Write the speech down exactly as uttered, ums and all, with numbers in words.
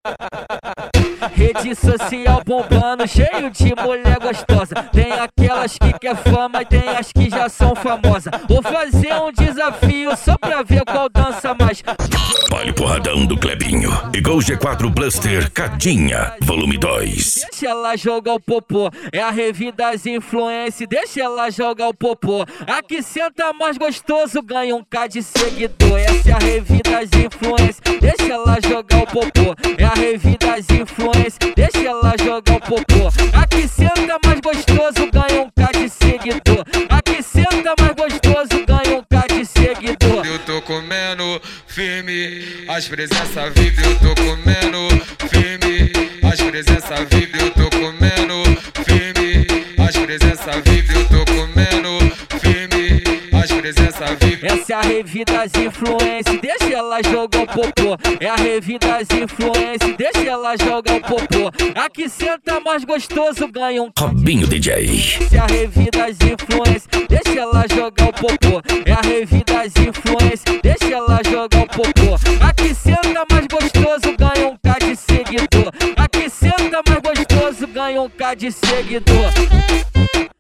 Rede social bombando, cheio de mulher gostosa. Tem aquelas que quer fama e tem as que já são famosas. Vou fazer um desafio só pra ver qual dança mais. Baile porradão do Clebinho. Igual G quatro Blaster Cadinha, volume dois. Deixa ela jogar o popô, é a revista das influências. Deixa ela jogar o popô. A que senta mais gostoso ganha um K de seguidor. Essa é a revista das influências. Deixa ela jogar o popô, é a revista das influências. Deixa ela jogar o popô. A que senta mais gostoso ganha um K de seguidor. A que senta mais gostoso ganha um K de seguidor. Eu tô comendo firme, as presenças vivem. Eu tô comendo firme, as presenças vivem. Eu tô comendo firme, as presenças vivem. Eu tô comendo firme, as presenças vivem. Essa é a revista das influências. Deixa ela jogar o popô. É a revista das influências. Deixa ela jogar o popô. A que senta mais gostoso ganha um Robinho D J. Essa é a revista das influências. Deixa ela jogar o popô. É a revista das influências. Deixa ela jogar o popô. A que senta mais gostoso ganha um K de seguidor. A que senta mais gostoso ganha um K de seguidor.